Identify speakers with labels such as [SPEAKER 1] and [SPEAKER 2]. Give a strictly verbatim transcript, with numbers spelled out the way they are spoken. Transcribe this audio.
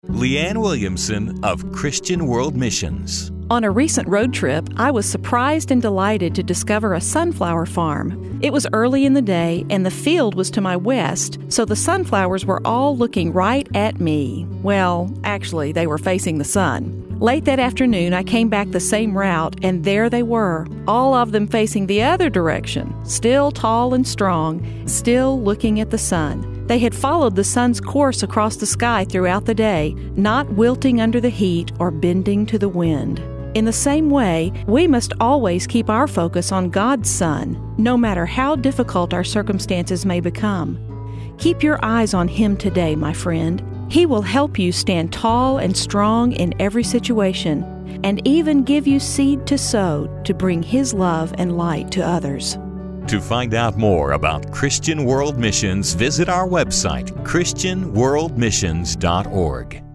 [SPEAKER 1] Leanne Williamson of Christian World Missions.
[SPEAKER 2] On a recent road trip, I was surprised and delighted to discover a sunflower farm. It was early in the day, and the field was to my west, so the sunflowers were all looking right at me. Well, actually, they were facing the sun. Late that afternoon, I came back the same route, and there they were, all of them facing the other direction, still tall and strong, still looking at the sun. They had followed the sun's course across the sky throughout the day, not wilting under the heat or bending to the wind. In the same way, we must always keep our focus on God's Son, no matter how difficult our circumstances may become. Keep your eyes on Him today, my friend. He will help you stand tall and strong in every situation, and even give you seed to sow to bring His love and light to others.
[SPEAKER 1] To find out more about Christian World Missions, visit our website, christian world missions dot org.